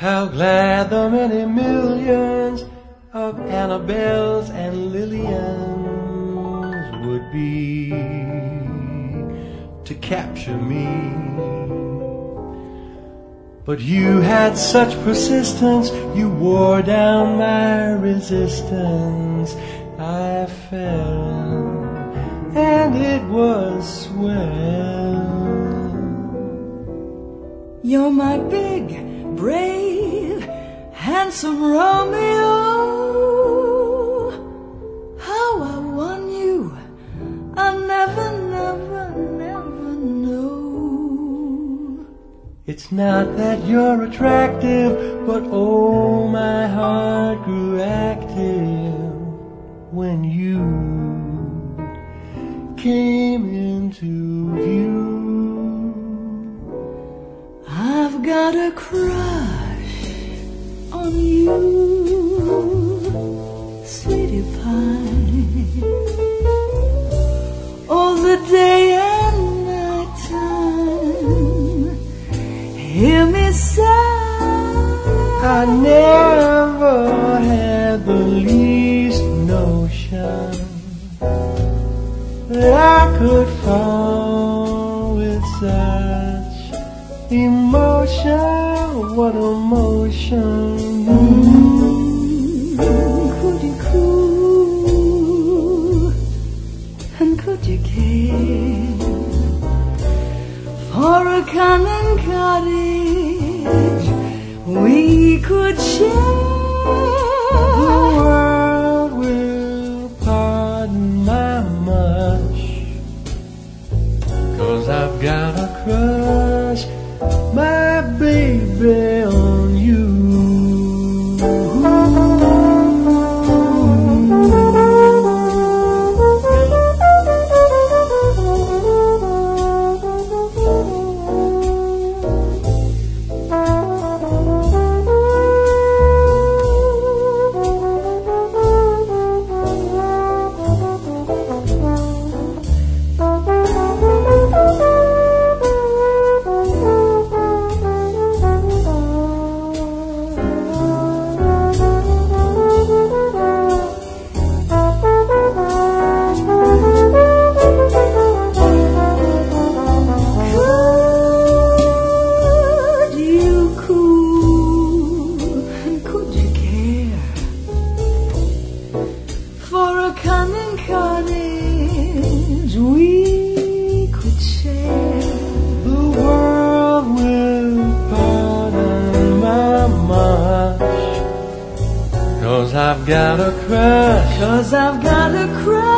How glad the many millions of Annabelles and Lillians would be to capture me. But you had such persistence, you wore down my resistance. I fell, and it was swell. You're my big, brave, handsome Romeo. How I won you, I'll never, never, never know. It's not that you're attractive, but oh, my heart grew active when you came into view. I've got a crush on you, sweetie pie, all the day and night time. Hear me sigh. I never had the least notion that I could fall with such emotion. What emotion? Could you cool and could you care for a cunning cottage we could share? The world will pardon my mush, 'cause I've got a crush, my baby, on you. I've got a crush. 'Cause I've got a crush